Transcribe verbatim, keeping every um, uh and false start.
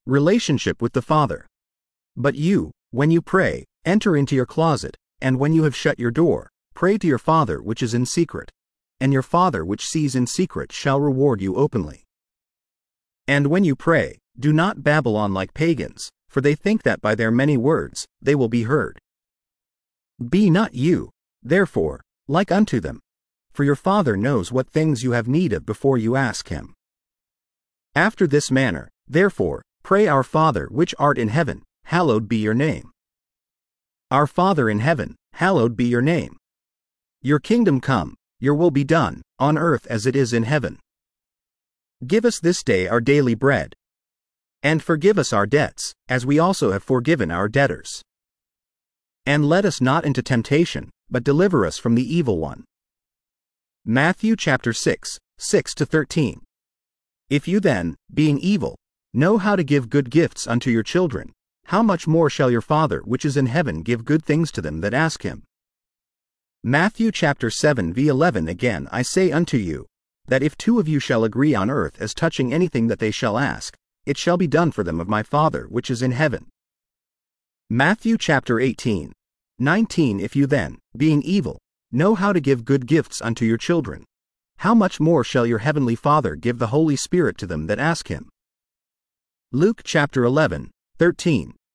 Relationship with the Father. But you, when you pray, enter into your closet, and when you have shut your door, pray to your Father which is in secret, and your Father which sees in secret shall reward you openly. And when you pray, do not babble on like pagans, for they think that by their many words they will be heard. Be not you, therefore, like unto them, for your Father knows what things you have need of before you ask him. After this manner, therefore, pray, Our Father which art in heaven, hallowed be your name. Our Father in heaven, hallowed be your name. Your kingdom come, your will be done, on earth as it is in heaven. Give us this day our daily bread. And forgive us our debts, as we also have forgiven our debtors. And let us not into temptation, but deliver us from the evil one. Matthew chapter six, six to thirteen. If you then, being evil, know how to give good gifts unto your children, how much more shall your Father which is in heaven give good things to them that ask him? Matthew chapter seven verse eleven. Again I say unto you, that if two of you shall agree on earth as touching anything that they shall ask, it shall be done for them of my Father which is in heaven. Matthew chapter eighteen, nineteen. If you then, being evil, know how to give good gifts unto your children, how much more shall your heavenly Father give the Holy Spirit to them that ask him? Luke chapter eleven, thirteen.